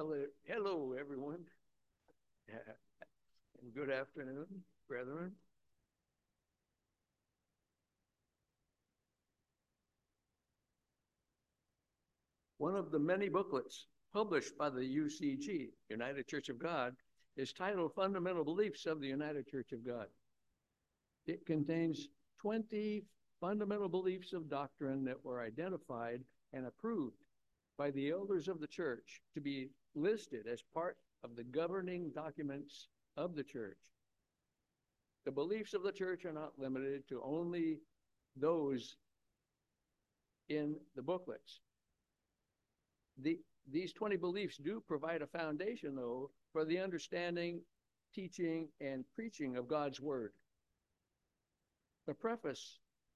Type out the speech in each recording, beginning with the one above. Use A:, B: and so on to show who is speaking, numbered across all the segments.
A: Hello, everyone. And good afternoon, brethren. One of the many booklets published by the UCG, United Church of God, is titled Fundamental Beliefs of the United Church of God. It contains 20 fundamental beliefs of doctrine that were identified and approved by the elders of the church to be listed as part of the governing documents of the church. The beliefs of the church are not limited to only those in the booklets. These 20 beliefs do provide a foundation, though, for the understanding, teaching, and preaching of God's word. The preface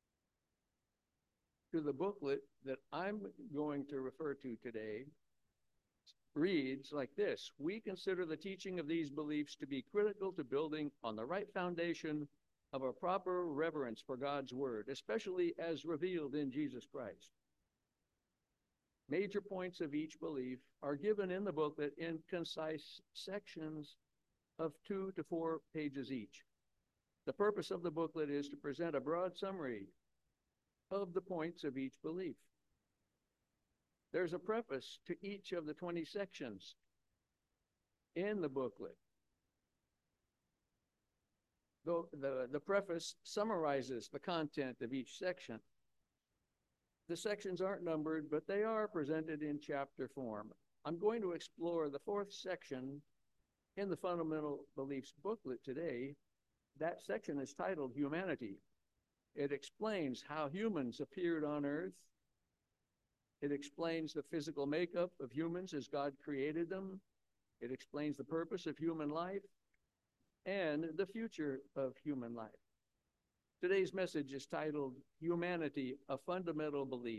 A: to the booklet that I'm going to refer to today reads like this: we consider the teaching of these beliefs to be critical to building on the right foundation of a proper reverence for God's word, especially as revealed in Jesus Christ. Major points of each belief are given in the booklet in concise sections of 2 to 4 pages each. The purpose of the booklet is to present a broad summary of the points of each belief. There's a preface to each of the 20 sections in the booklet. The preface summarizes the content of each section. The sections aren't numbered, but they are presented in chapter form. I'm going to explore the 4th section in the Fundamental Beliefs booklet today. That section is titled Humanity. It explains how humans appeared on earth. It explains the physical makeup of humans as God created them. It explains the purpose of human life and the future of human life. Today's message is titled Humanity, a Fundamental Belief.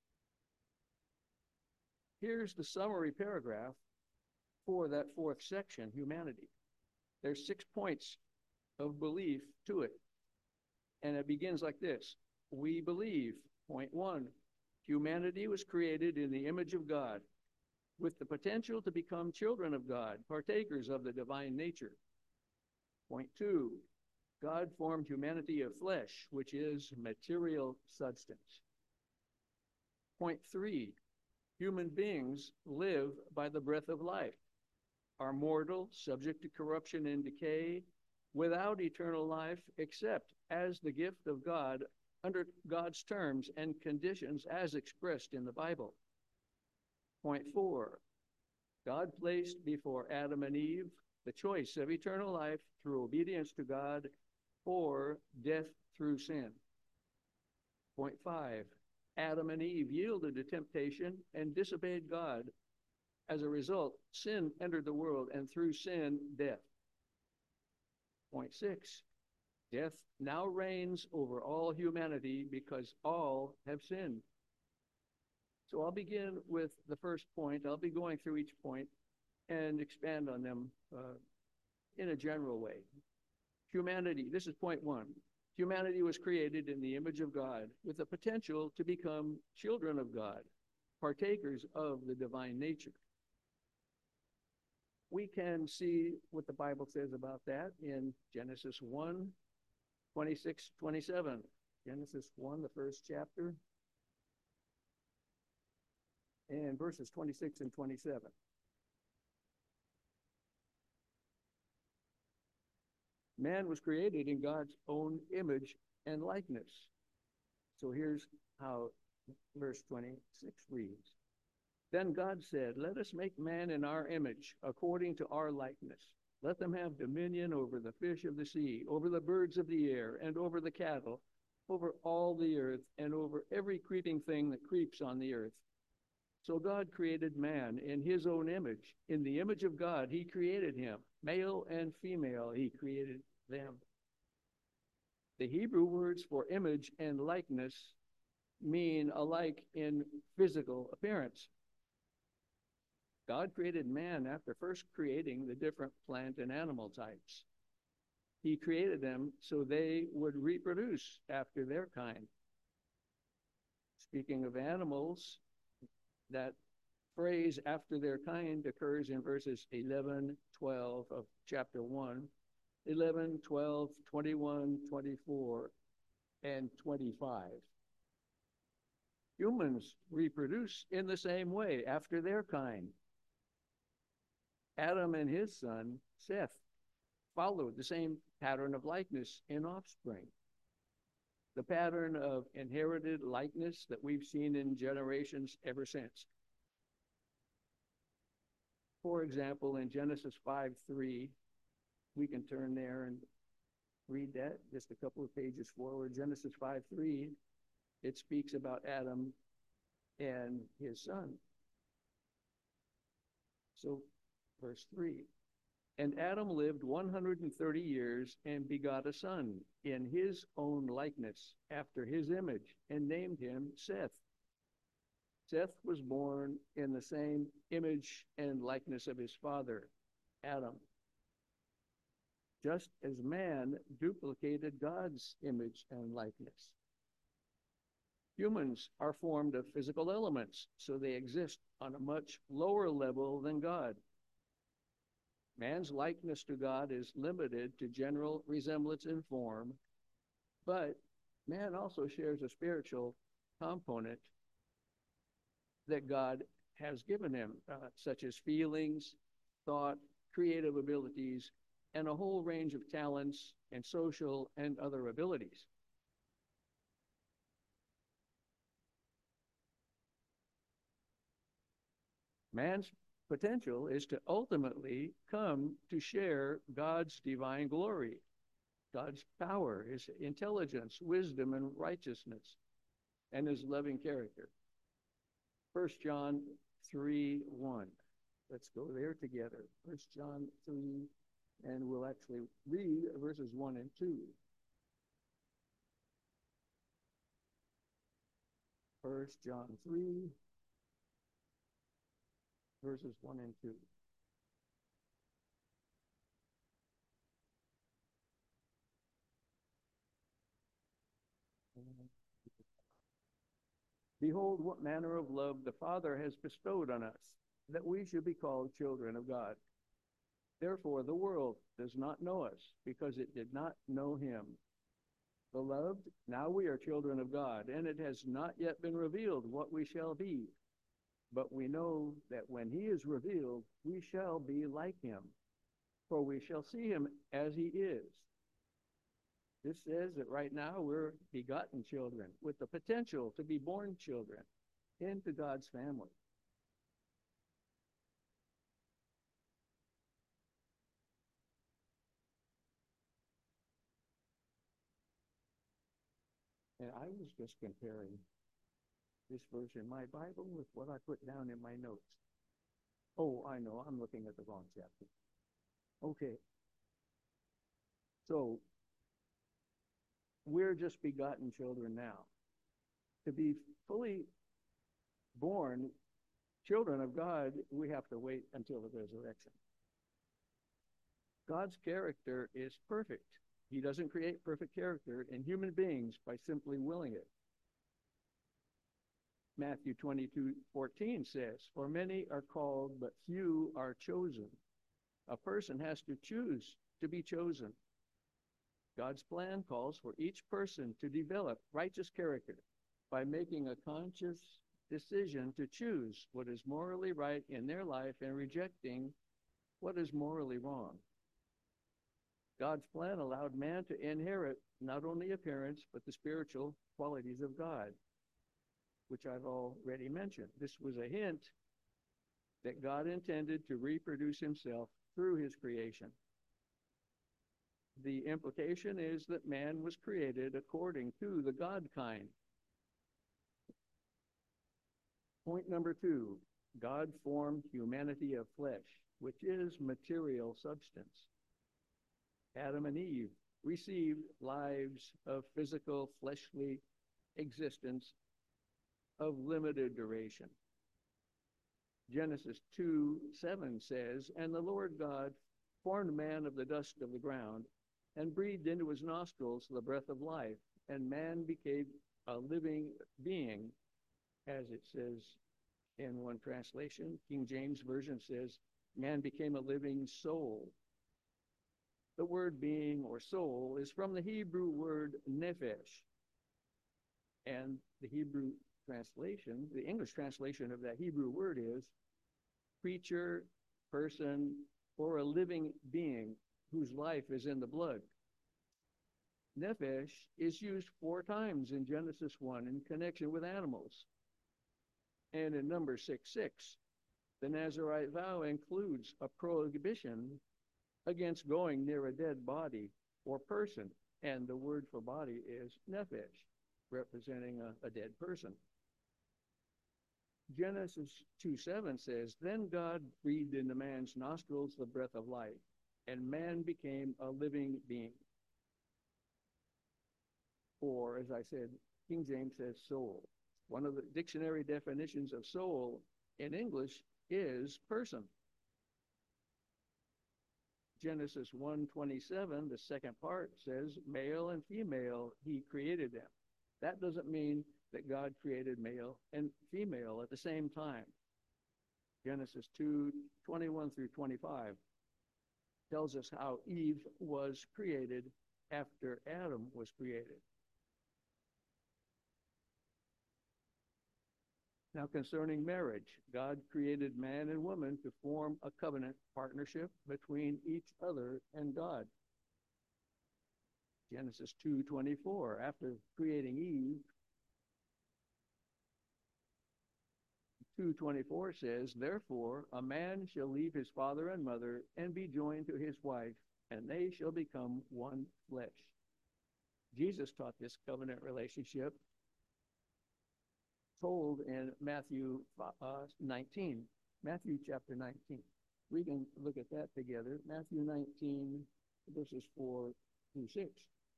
A: Here's the summary paragraph for that 4th section, Humanity. There's 6 points of belief to it. And it begins like this: we believe, point 1, humanity was created in the image of God, with the potential to become children of God, partakers of the divine nature. Point 2, God formed humanity of flesh, which is material substance. Point 3, human beings live by the breath of life, are mortal, subject to corruption and decay, without eternal life, except as the gift of God under God's terms and conditions as expressed in the Bible. Point 4, God placed before Adam and Eve the choice of eternal life through obedience to God or death through sin. Point 5, Adam and Eve yielded to temptation and disobeyed God. As a result, sin entered the world, and through sin, death. Point 6, death now reigns over all humanity because all have sinned. So I'll begin with the first point. I'll be going through each point and expand on them in a general way. Humanity, this is point 1. Humanity was created in the image of God with the potential to become children of God, partakers of the divine nature. We can see what the Bible says about that in Genesis 1, 26, 27. Genesis 1, the first chapter, and verses 26 and 27. Man was created in God's own image and likeness. So here's how verse 26 reads. Then God said, let us make man in our image, according to our likeness. Let them have dominion over the fish of the sea, over the birds of the air, and over the cattle, over all the earth, and over every creeping thing that creeps on the earth. So God created man in his own image. In the image of God, he created him. Male and female, he created them. The Hebrew words for image and likeness mean alike in physical appearance. God created man after first creating the different plant and animal types. He created them so they would reproduce after their kind. Speaking of animals that phrase after their kind occurs in verses 11, 12 of chapter 1, 11, 12, 21, 24, and 25. Humans reproduce in the same way after their kind. Adam and his son, Seth, followed the same pattern of likeness in offspring. The pattern of inherited likeness that we've seen in generations ever since. For example, in Genesis 5:3, we can turn there and read that just a couple of pages forward. Genesis 5:3, it speaks about Adam and his son. So, verse 3, and Adam lived 130 years and begot a son in his own likeness, after his image, and named him Seth. Seth was born in the same image and likeness of his father, Adam, just as man duplicated God's image and likeness. Humans are formed of physical elements, so they exist on a much lower level than God. Man's likeness to God is limited to general resemblance in form, but man also shares a spiritual component that God has given him, such as feelings, thought, creative abilities, and a whole range of talents and social and other abilities. Man's potential is to ultimately come to share God's divine glory, God's power, his intelligence, wisdom, and righteousness, and his loving character. 1 John 3:1. Let's go there together. 1 John 3, and we'll actually read verses 1 and 2. 1 John 3, verses 1 and 2. Behold, what manner of love the Father has bestowed on us, that we should be called children of God. Therefore, the world does not know us, because it did not know him. Beloved, now we are children of God, and it has not yet been revealed what we shall be. But we know that when he is revealed, we shall be like him, for we shall see him as he is. This says that right now we're begotten children with the potential to be born children into God's family. And I was just comparing this verse in my Bible with what I put down in my notes. Oh, I know, I'm looking at the wrong chapter. Okay. So, we're just begotten children now. To be fully born children of God, we have to wait until the resurrection. God's character is perfect. He doesn't create perfect character in human beings by simply willing it. Matthew 22:14 says, for many are called, but few are chosen. A person has to choose to be chosen. God's plan calls for each person to develop righteous character by making a conscious decision to choose what is morally right in their life and rejecting what is morally wrong. God's plan allowed man to inherit not only appearance, but the spiritual qualities of God, which I've already mentioned. This was a hint that God intended to reproduce himself through his creation. The implication is that man was created according to the God kind. Point number 2, God formed humanity of flesh, which is material substance. Adam and Eve received lives of physical, fleshly existence of limited duration. Genesis 2:7 says, and the Lord God formed man of the dust of the ground and breathed into his nostrils the breath of life, and man became a living being, as it says In one translation, King James Version says, man became a living soul. The word being or soul is from the Hebrew word nephesh. And the Hebrew translation, the English translation of that Hebrew word is creature, person, or a living being whose life is in the blood. Nephesh is used 4 times in Genesis 1 in connection with animals. And in Numbers 6:6, the Nazirite vow includes a prohibition against going near a dead body or person. And the word for body is nephesh, representing a dead person. Genesis 2:7 says, then God breathed into man's nostrils the breath of life, and man became a living being. Or, as I said, King James says soul. One of the dictionary definitions of soul in English is person. Genesis 1:27, the second part, says, male and female, he created them. That doesn't mean that God created male and female at the same time. Genesis 2:21 through 25 tells us how Eve was created after Adam was created. Now, concerning marriage, God created man and woman to form a covenant partnership between each other and God. Genesis 2:24, after creating Eve, 2:24 says, therefore, a man shall leave his father and mother and be joined to his wife, and they shall become one flesh. Jesus taught this covenant relationship, told in Matthew 19, Matthew chapter 19. We can look at that together. Matthew 19, verses 4 through 6.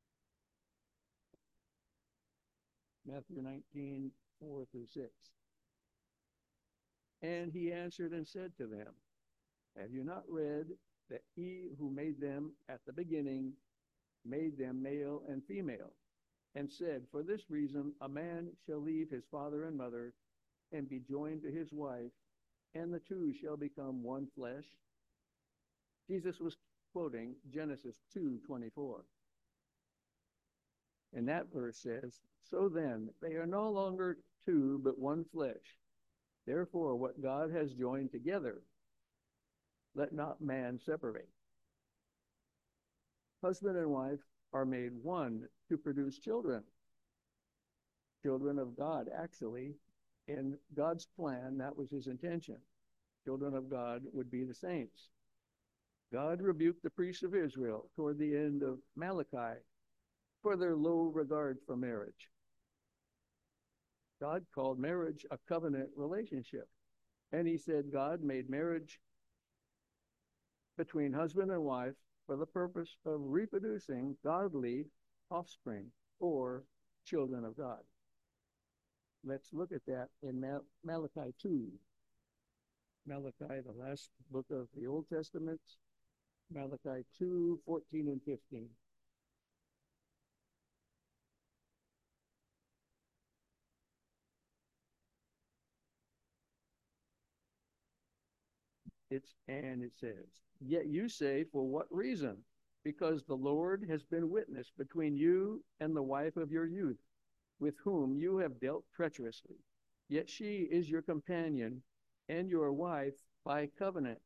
A: Matthew 19, 4 through 6. And he answered and said to them, have you not read that he who made them at the beginning made them male and female, and said, for this reason a man shall leave his father and mother and be joined to his wife, and the two shall become one flesh? Jesus was quoting Genesis 2:24. And that verse says, so then they are no longer two but one flesh. Therefore what God has joined together, let not man separate. Husband and wife are made one to produce children. Children of God, actually. In God's plan, that was his intention. Children of God would be the saints. God rebuked the priests of Israel toward the end of Malachi for their low regard for marriage. God called marriage a covenant relationship. And he said God made marriage between husband and wife for the purpose of reproducing godly offspring or children of God. Let's look at that in Malachi 2. Malachi, the last book of the Old Testament, Malachi 2, 14 and 15. It says, yet you say, for what reason? Because the Lord has been witness between you and the wife of your youth, with whom you have dealt treacherously. Yet she is your companion and your wife by covenant.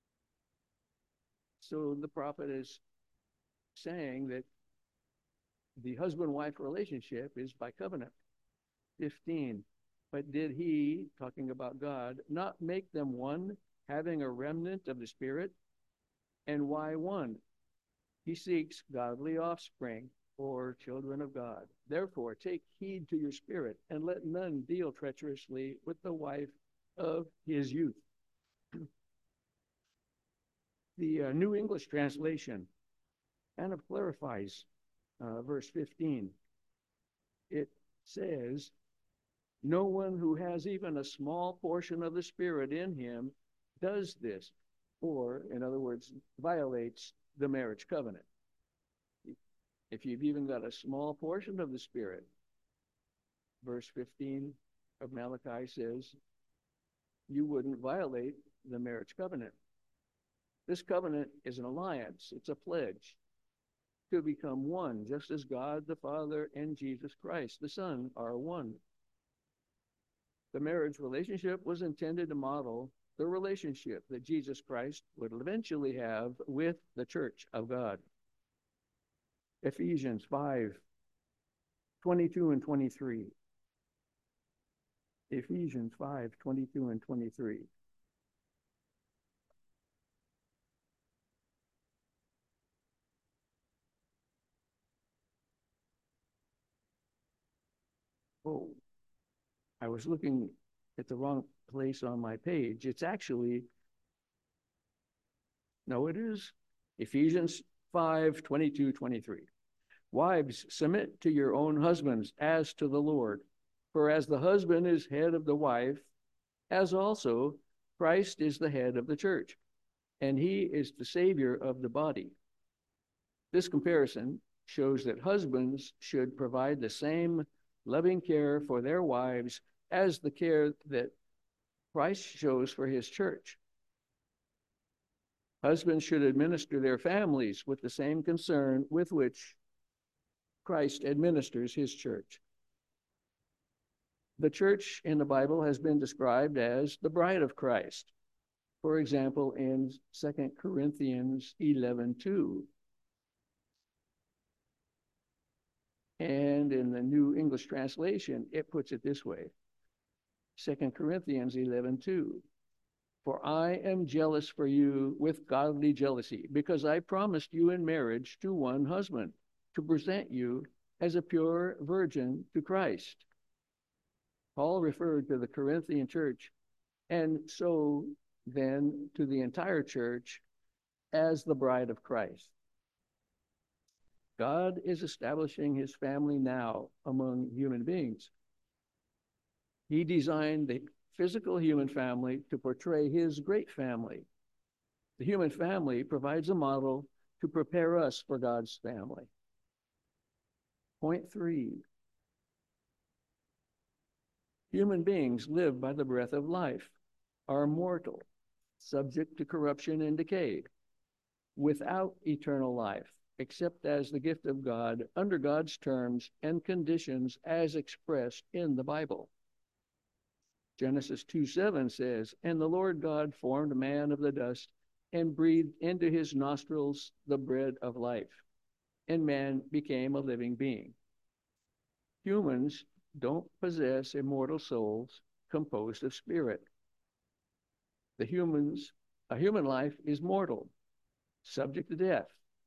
A: So the prophet is saying that the husband-wife relationship is by covenant. 15, but did he, talking about God, not make them one, having a remnant of the Spirit? And why one? He seeks godly offspring, or children of God. Therefore, take heed to your spirit, and let none deal treacherously with the wife of his youth. The New English Translation kind of clarifies verse 15. It says, no one who has even a small portion of the Spirit in him does this, or, in other words, violates the marriage covenant. If you've even got a small portion of the Spirit, verse 15 of Malachi says, you wouldn't violate the marriage covenant. This covenant is an alliance. It's a pledge to become one, just as God the Father and Jesus Christ the Son are one. The marriage relationship was intended to model the relationship that Jesus Christ would eventually have with the church of God. Ephesians 5:22 and 23. Ephesians 5:22 and 23. Oh, I was looking at the wrong place on my page. It's actually, no, it is Ephesians 5:22, 23. Wives, submit to your own husbands as to the Lord. For as the husband is head of the wife, as also Christ is the head of the church, and he is the Savior of the body. This comparison shows that husbands should provide the same loving care for their wives as the care that Christ shows for his church. Husbands should administer their families with the same concern with which Christ administers his church. The church in the Bible has been described as the bride of Christ. For example, in 2 Corinthians 11:2. And in the New English Translation, it puts it this way. 2 Corinthians 11:2. For I am jealous for you with godly jealousy, because I promised you in marriage to one husband, to present you as a pure virgin to Christ. Paul referred to the Corinthian church, and so then to the entire church, as the bride of Christ. God is establishing his family now among human beings. He designed the physical human family to portray his great family. The human family provides a model to prepare us for God's family. Point 3. Human beings live by the breath of life, are mortal, subject to corruption and decay, without eternal life, except as the gift of God under God's terms and conditions as expressed in the Bible. Genesis 2:7 says, and the Lord God formed man of the dust and breathed into his nostrils the breath of life, and man became a living being. Humans don't possess immortal souls composed of spirit. A human life is mortal, subject to death.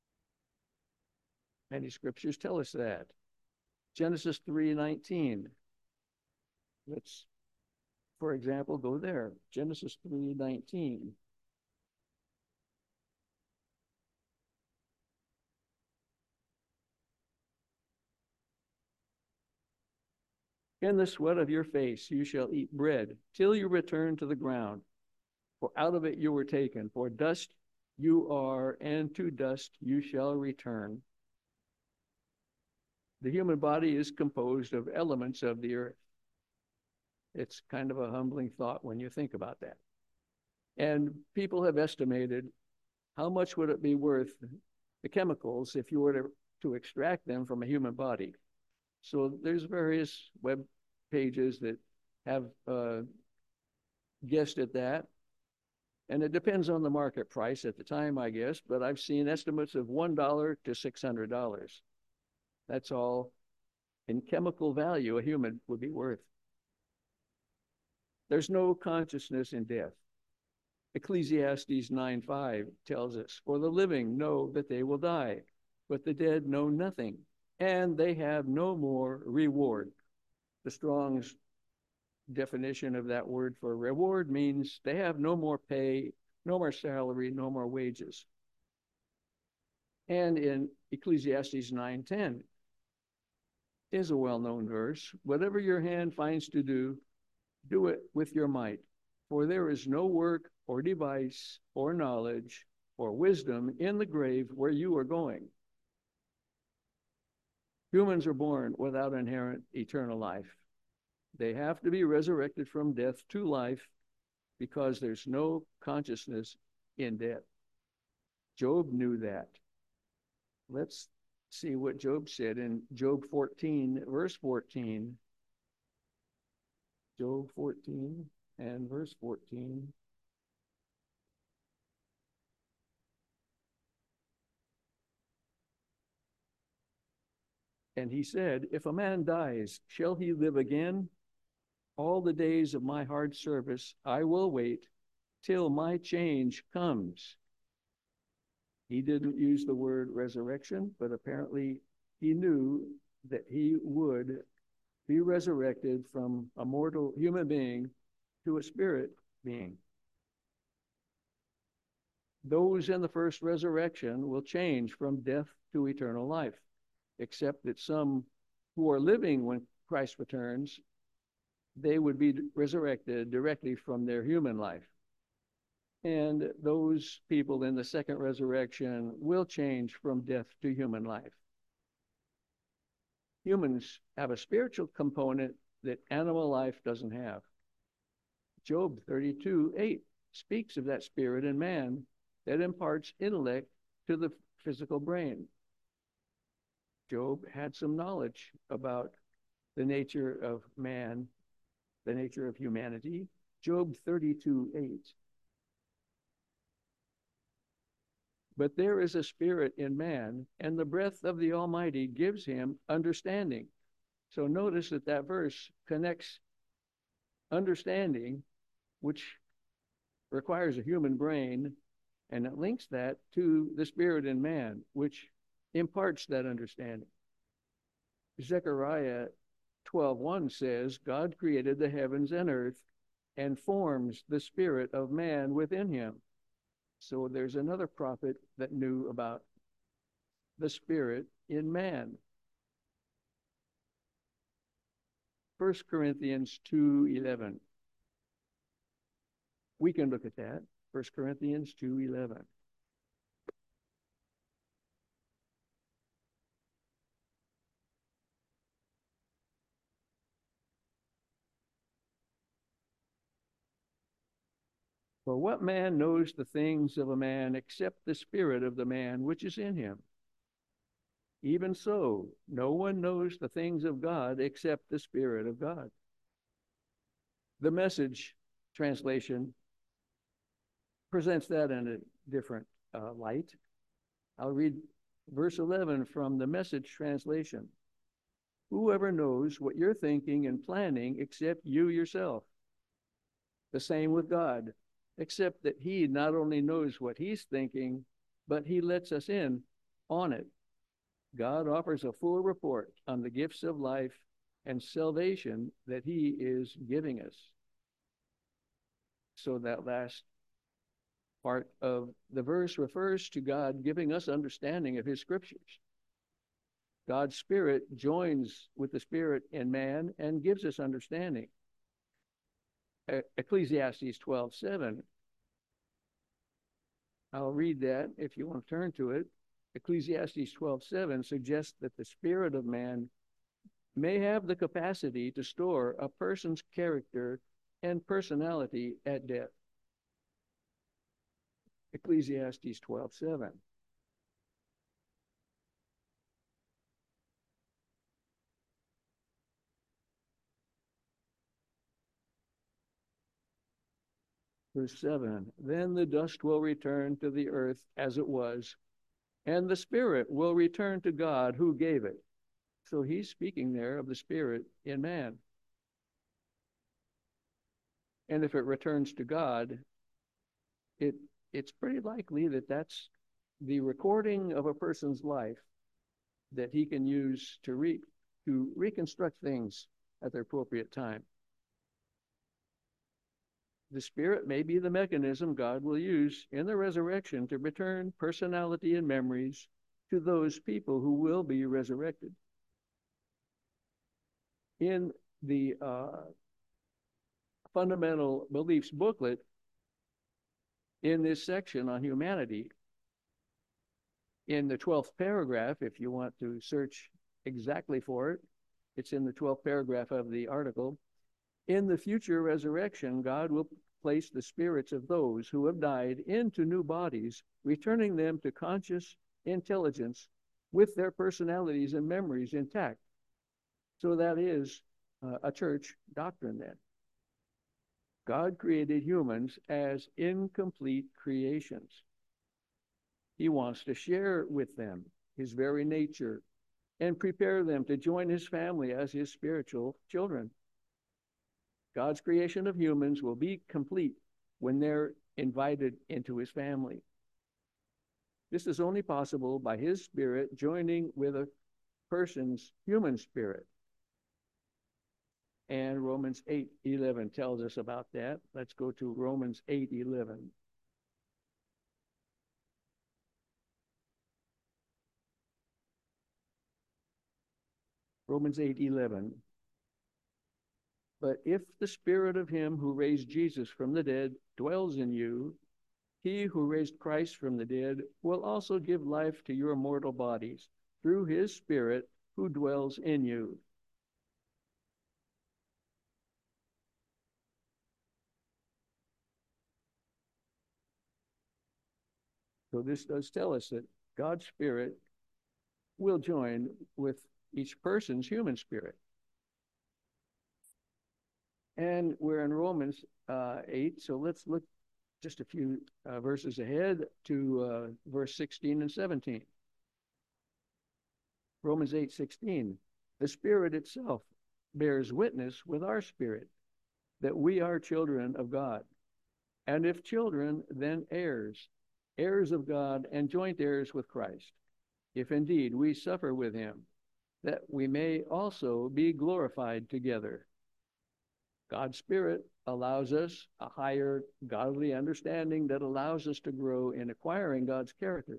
A: Many scriptures tell us that. Genesis 3:19. Let's, for example, go there. Genesis 3:19. In the sweat of your face you shall eat bread till you return to the ground. For out of it you were taken. For dust you are, and to dust you shall return. The human body is composed of elements of the earth. It's kind of a humbling thought when you think about that. And people have estimated how much would it be worth, the chemicals, if you were to extract them from a human body. So there's various web pages that have guessed at that. And it depends on the market price at the time, I guess, but I've seen estimates of $1 to $600. That's all in chemical value a human would be worth. There's no consciousness in death. Ecclesiastes 9:5 tells us, for the living know that they will die, but the dead know nothing, and they have no more reward. The Strong's definition of that word for reward means they have no more pay, no more salary, no more wages. And in Ecclesiastes 9:10 is a well-known verse. Whatever your hand finds to do, do it with your might. For there is no work or device or knowledge or wisdom in the grave where you are going. Humans are born without inherent eternal life. They have to be resurrected from death to life because there's no consciousness in death. Job knew that. Let's see what Job said in Job 14, verse 14. Job 14 and verse 14. And he said, if a man dies, shall he live again? All the days of my hard service I will wait till my change comes. He didn't use the word resurrection, but apparently he knew that he would be resurrected from a mortal human being to a spirit being. Those in the first resurrection will change from death to eternal life, except that some who are living when Christ returns, they would be resurrected directly from their human life. And those people in the second resurrection will change from death to human life. Humans have a spiritual component that animal life doesn't have. Job 32:8 speaks of that spirit in man that imparts intellect to the physical brain. Job had some knowledge about the nature of man, the nature of humanity. Job 32:8. But there is a spirit in man, and the breath of the Almighty gives him understanding. So notice that that verse connects understanding, which requires a human brain, and it links that to the spirit in man, which imparts that understanding. Zechariah 12:1 says, God created the heavens and earth and forms the spirit of man within him. So there's another prophet that knew about the spirit in man. 1 Corinthians 2:11. We can look at that. 1 Corinthians 2:11. For what man knows the things of a man except the spirit of the man which is in him? Even so, no one knows the things of God except the Spirit of God. The Message translation presents that in a different light. I'll read verse 11 from the Message translation. Whoever knows what you're thinking and planning except you yourself? The same with God, except that he not only knows what he's thinking, but he lets us in on it. God offers a full report on the gifts of life and salvation that he is giving us. So that last part of the verse refers to God giving us understanding of his scriptures. God's Spirit joins with the Spirit in man and gives us understanding. Ecclesiastes 12:7. I'll read that if you want to turn to it. Ecclesiastes 12:7 suggests that the spirit of man may have the capacity to store a person's character and personality at death. Ecclesiastes 12:7. Verse 7, then the dust will return to the earth as it was, and the spirit will return to God who gave it. So he's speaking there of the spirit in man. And if it returns to God, it's pretty likely that that's the recording of a person's life that he can use to reconstruct things at the appropriate time. The spirit may be the mechanism God will use in the resurrection to return personality and memories to those people who will be resurrected. In the Fundamental Beliefs booklet, in this section on humanity, in the 12th paragraph, if you want to search exactly for it, it's in the 12th paragraph of the article. In the future resurrection, God will place the spirits of those who have died into new bodies, returning them to conscious intelligence with their personalities and memories intact. So that is a church doctrine then. God created humans as incomplete creations. He wants to share with them his very nature and prepare them to join his family as his spiritual children. God's creation of humans will be complete when they're invited into his family. This is only possible by his spirit joining with a person's human spirit. And Romans 8:11 tells us about that. Let's go to Romans 8:11. Romans 8:11. But if the spirit of him who raised Jesus from the dead dwells in you, he who raised Christ from the dead will also give life to your mortal bodies through his spirit who dwells in you. So this does tell us that God's spirit will join with each person's human spirit. And we're in Romans 8, so let's look just a few verses ahead to verse 16 and 17. Romans 8:16, the Spirit itself bears witness with our spirit that we are children of God. And if children, then heirs, heirs of God and joint heirs with Christ, if indeed we suffer with him, that we may also be glorified together. God's Spirit allows us a higher godly understanding that allows us to grow in acquiring God's character.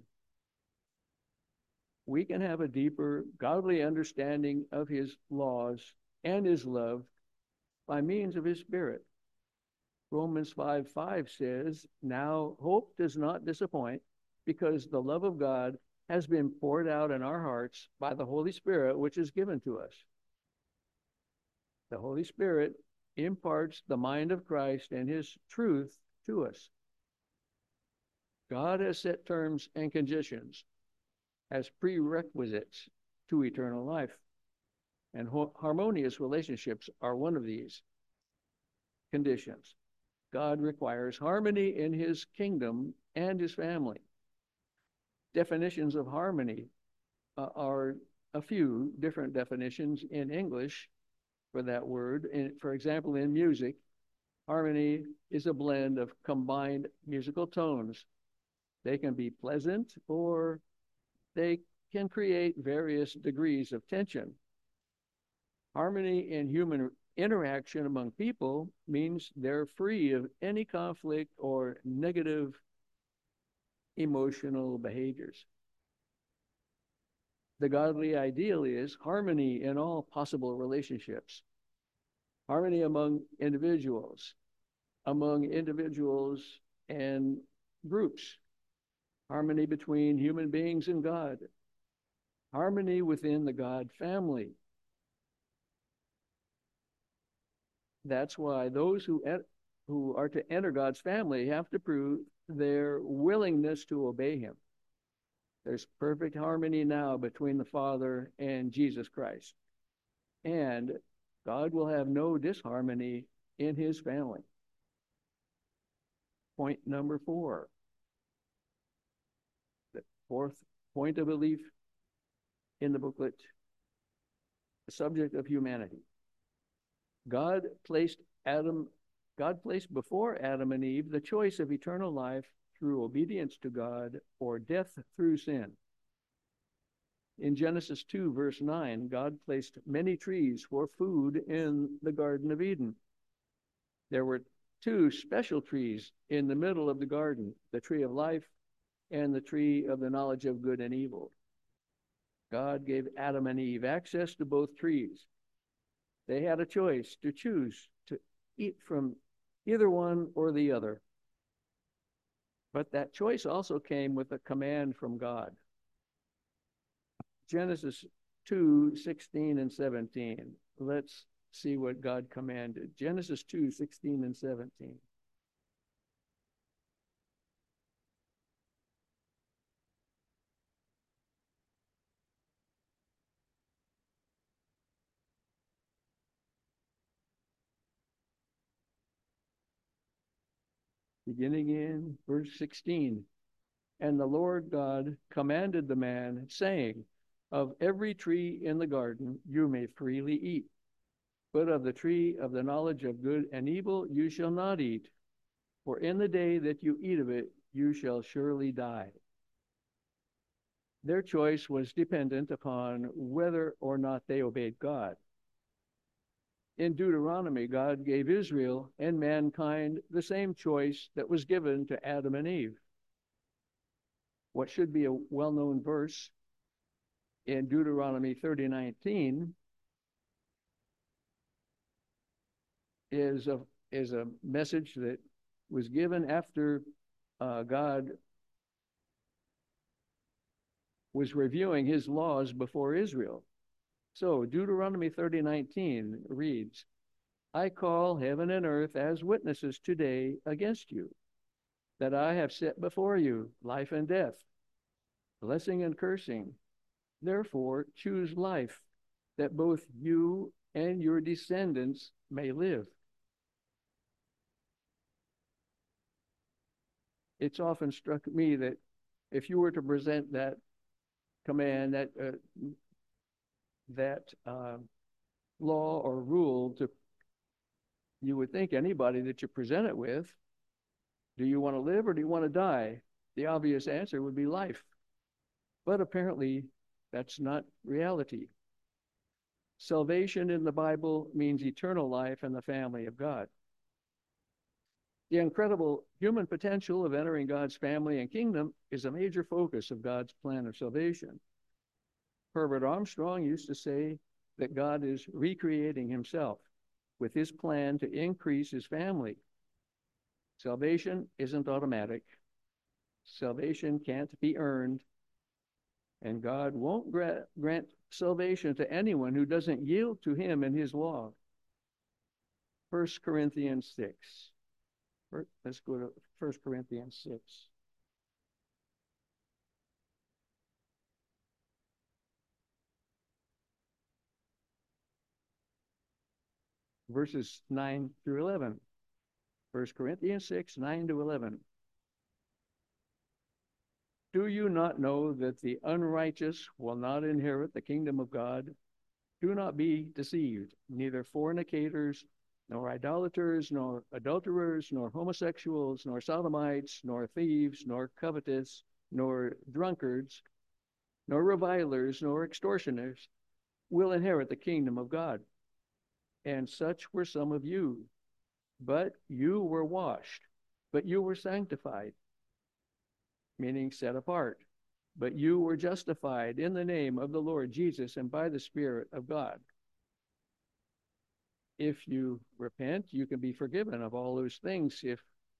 A: We can have a deeper godly understanding of his laws and his love by means of his Spirit. Romans 5:5 says, now hope does not disappoint because the love of God has been poured out in our hearts by the Holy Spirit, which is given to us. The Holy Spirit imparts the mind of Christ and his truth to us. God has set terms and conditions as prerequisites to eternal life, and harmonious relationships are one of these conditions. God requires harmony in his kingdom and his family. Definitions of harmony are a few different definitions in English for that word. For example, in music, harmony is a blend of combined musical tones. They can be pleasant or they can create various degrees of tension. Harmony in human interaction among people means they're free of any conflict or negative emotional behaviors. The godly ideal is harmony in all possible relationships, harmony among individuals and groups, harmony between human beings and God, harmony within the God family. That's why those who are to enter God's family have to prove their willingness to obey him. There's perfect harmony now between the Father and Jesus Christ. And God will have no disharmony in his family. Point number 4. The fourth point of belief in the booklet, the subject of humanity. God placed before Adam and Eve the choice of eternal life through obedience to God or death through sin. In Genesis 2, verse 9, God placed many trees for food in the Garden of Eden. There were 2 special trees in the middle of the garden, the tree of life and the tree of the knowledge of good and evil. God gave Adam and Eve access to both trees. They had a choice to choose to eat from either one or the other. But that choice also came with a command from God. Genesis 2:16 and 17. Let's see what God commanded. Genesis 2:16 and 17. beginning in verse 16. And the Lord God commanded the man, saying, of every tree in the garden you may freely eat, but of the tree of the knowledge of good and evil you shall not eat, for in the day that you eat of it you shall surely die. Their choice was dependent upon whether or not they obeyed God. In Deuteronomy, God gave Israel and mankind the same choice that was given to Adam and Eve. What should be a well-known verse in Deuteronomy 30:19 is a message that was given after God was reviewing his laws before Israel. So Deuteronomy 30:19 reads, I call heaven and earth as witnesses today against you, that I have set before you life and death, blessing and cursing. Therefore choose life, that both you and your descendants may live. It's often struck me that if you were to present that command, that law or rule to, you would think anybody that you present it with, do you want to live or do you want to die? The obvious answer would be life. But apparently that's not reality. Salvation in the Bible means eternal life in the family of God. The incredible human potential of entering God's family and kingdom is a major focus of God's plan of salvation. Herbert Armstrong used to say that God is recreating himself with his plan to increase his family. Salvation isn't automatic. Salvation can't be earned. And God won't grant salvation to anyone who doesn't yield to him and his law. 1 Corinthians 6. Let's go to 1 Corinthians 6. Verses 9 through 11. 1 Corinthians 6, 9 to 11. Do you not know that the unrighteous will not inherit the kingdom of God? Do not be deceived. Neither fornicators, nor idolaters, nor adulterers, nor homosexuals, nor sodomites, nor thieves, nor covetous, nor drunkards, nor revilers, nor extortioners will inherit the kingdom of God. And such were some of you. But you were washed, but you were sanctified, meaning set apart. But you were justified in the name of the Lord Jesus and by the Spirit of God. If you repent, you can be forgiven of all those things if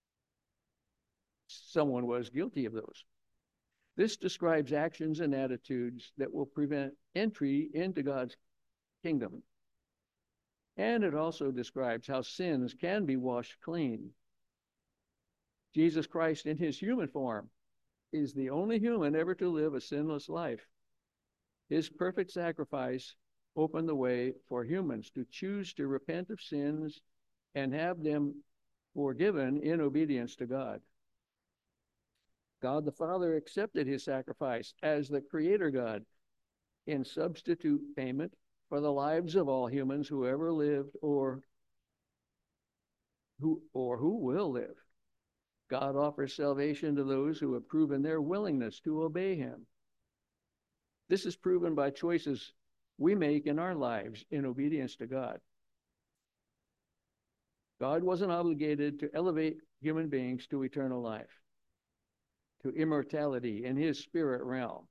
A: someone was guilty of those. This describes actions and attitudes that will prevent entry into God's kingdom. And it also describes how sins can be washed clean. Jesus Christ in his human form is the only human ever to live a sinless life. His perfect sacrifice opened the way for humans to choose to repent of sins and have them forgiven in obedience to God. God the Father accepted his sacrifice as the Creator God in substitute payment for the lives of all humans who ever lived or who will live. God offers salvation to those who have proven their willingness to obey him. This is proven by choices we make in our lives in obedience to God. God wasn't obligated to elevate human beings to eternal life, to immortality in his spirit realm.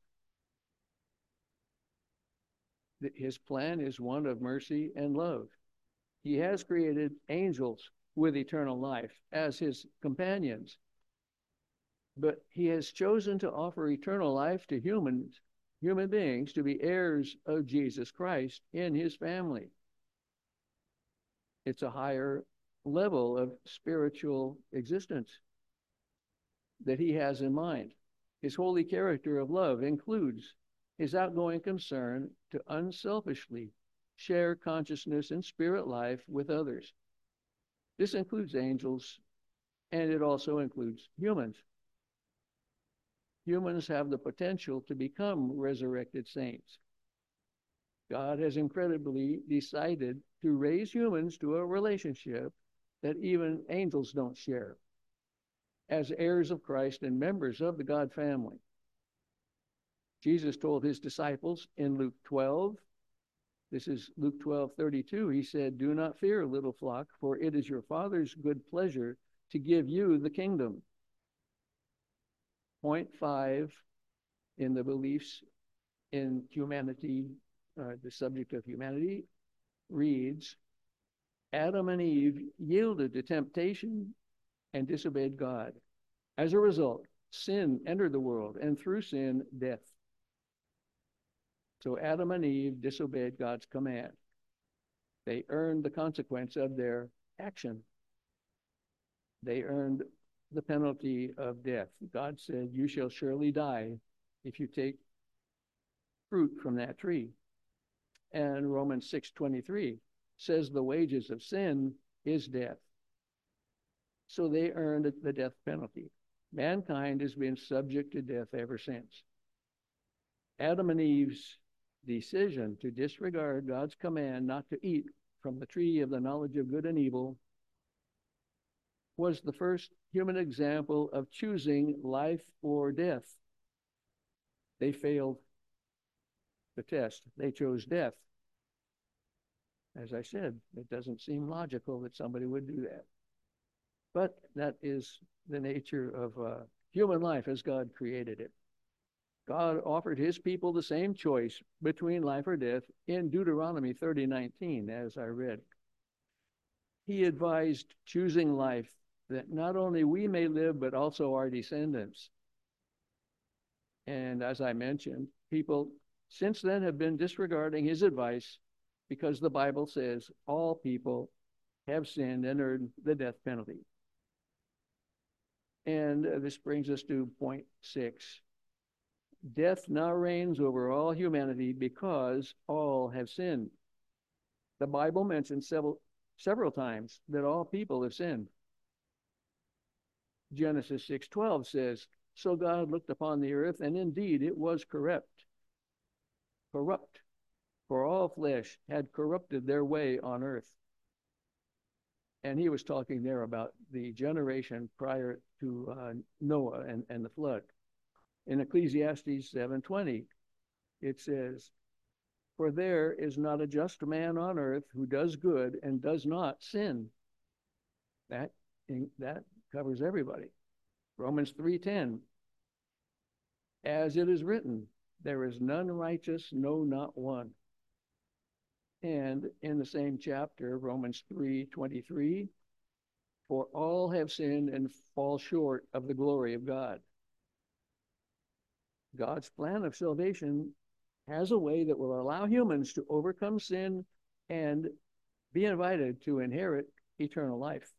A: His plan is one of mercy and love. He has created angels with eternal life as his companions. But he has chosen to offer eternal life to human beings to be heirs of Jesus Christ in his family. It's a higher level of spiritual existence that he has in mind. His holy character of love includes his outgoing concern to unselfishly share consciousness and spirit life with others. This includes angels and it also includes humans. Humans have the potential to become resurrected saints. God has incredibly decided to raise humans to a relationship that even angels don't share, as heirs of Christ and members of the God family. Jesus told his disciples in Luke 12, this is Luke 12:32, he said, "Do not fear, little flock, for it is your Father's good pleasure to give you the kingdom." Point 5 in the beliefs in humanity, the subject of humanity, reads, Adam and Eve yielded to temptation and disobeyed God. As a result, sin entered the world, and through sin, death. So Adam and Eve disobeyed God's command. They earned the consequence of their action. They earned the penalty of death. God said, "You shall surely die if you take fruit from that tree." And Romans 6:23 says the wages of sin is death. So they earned the death penalty. Mankind has been subject to death ever since. Adam and Eve's decision to disregard God's command not to eat from the tree of the knowledge of good and evil was the first human example of choosing life or death. They failed the test. They chose death. As I said, it doesn't seem logical that somebody would do that. But that is the nature of human life as God created it. God offered his people the same choice between life or death in Deuteronomy 30:19, as I read. He advised choosing life that not only we may live, but also our descendants. And as I mentioned, people since then have been disregarding his advice because the Bible says all people have sinned and earned the death penalty. And this brings us to point 6. Death now reigns over all humanity because all have sinned. The Bible mentions several times that all people have sinned. Genesis 6:12 says, "So God looked upon the earth, and indeed it was corrupt, for all flesh had corrupted their way on earth." And he was talking there about the generation prior to Noah and the flood. In Ecclesiastes 7:20, it says, "For there is not a just man on earth who does good and does not sin." That covers everybody. Romans 3:10, "As it is written, there is none righteous, no, not one." And in the same chapter, Romans 3:23, "For all have sinned and fall short of the glory of God." God's plan of salvation has a way that will allow humans to overcome sin and be invited to inherit eternal life.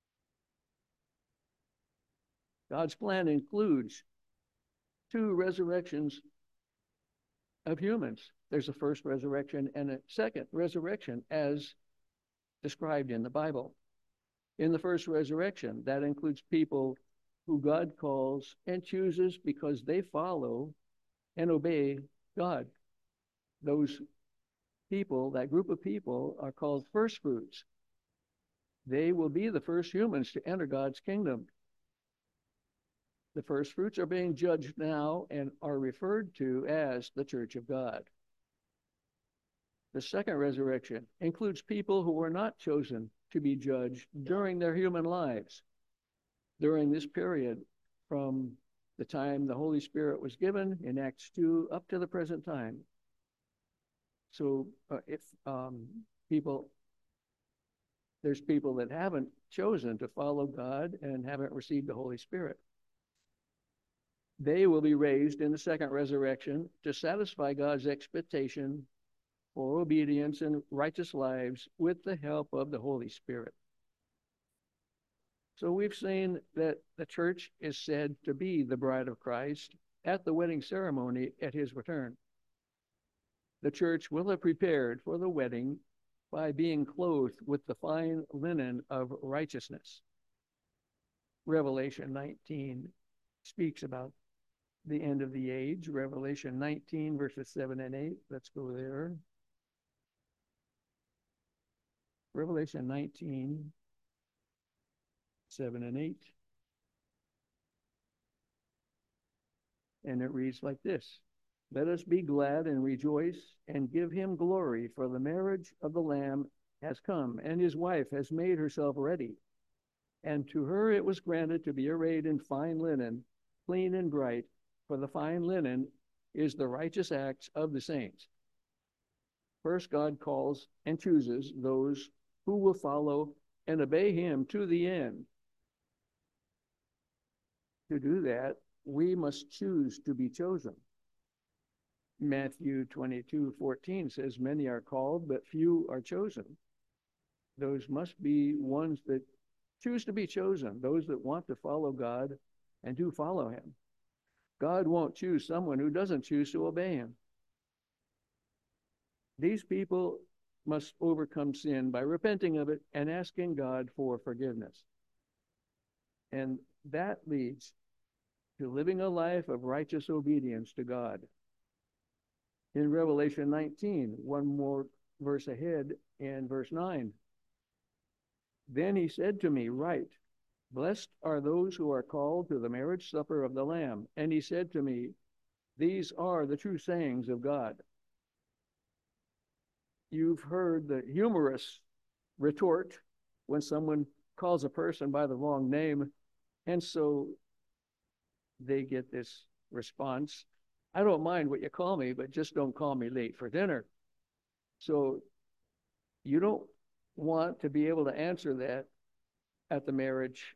A: God's plan includes 2 resurrections of humans. There's a first resurrection and a second resurrection as described in the Bible. In the first resurrection, that includes people who God calls and chooses because they follow and obey God. Those people, that group of people, are called first fruits. They will be the first humans to enter God's kingdom. The first fruits are being judged now and are referred to as the Church of God. The second resurrection includes people who were not chosen to be judged during their human lives. During this period, from the time the Holy Spirit was given in Acts 2 up to the present time. So if there's people that haven't chosen to follow God and haven't received the Holy Spirit. They will be raised in the second resurrection to satisfy God's expectation for obedience and righteous lives with the help of the Holy Spirit. So we've seen that the church is said to be the bride of Christ at the wedding ceremony at his return. The church will have prepared for the wedding by being clothed with the fine linen of righteousness. Revelation 19 speaks about the end of the age. Revelation 19, verses 7 and 8. Let's go there. Revelation 19, 7 and 8. And it reads like this. Let us be glad and rejoice and give him glory, for the marriage of the Lamb has come, and his wife has made herself ready. And to her it was granted to be arrayed in fine linen, clean and bright, for the fine linen is the righteous acts of the saints. First, God calls and chooses those who will follow and obey him to the end. To do that, we must choose to be chosen. Matthew 22:14 says, many are called, but few are chosen. Those must be ones that choose to be chosen, those that want to follow God and do follow him. God won't choose someone who doesn't choose to obey him. These people must overcome sin by repenting of it and asking God for forgiveness. And that leads to living a life of righteous obedience to God. In Revelation 19, one more verse ahead, in verse 9, then he said to me, write, blessed are those who are called to the marriage supper of the Lamb. And he said to me, these are the true sayings of God. You've heard the humorous retort when someone calls a person by the wrong name, and so they get this response, I don't mind what you call me, but just don't call me late for dinner. So you don't want to be able to answer that at the marriage,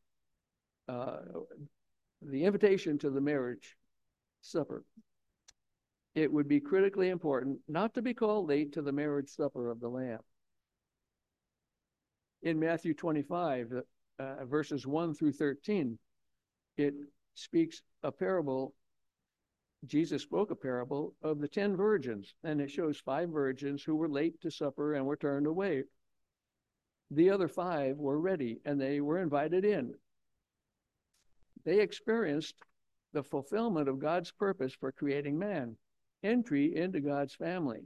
A: the invitation to the marriage supper. It would be critically important not to be called late to the marriage supper of the Lamb. In Matthew 25, verses 1 through 13, it speaks a parable. Jesus spoke a parable of the 10 virgins, and it shows 5 virgins who were late to supper and were turned away. The other 5 were ready, and they were invited in. They experienced the fulfillment of God's purpose for creating man, entry into God's family.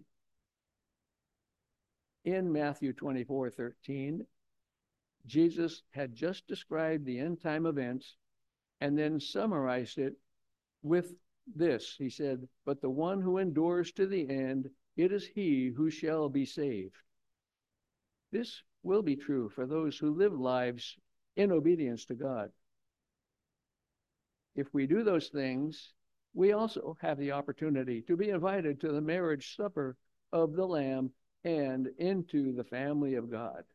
A: In Matthew 24:13, Jesus had just described the end time events and then summarized it with this. He said, but the one who endures to the end, it is he who shall be saved. This will be true for those who live lives in obedience to God. If we do those things, we also have the opportunity to be invited to the marriage supper of the Lamb and into the family of God.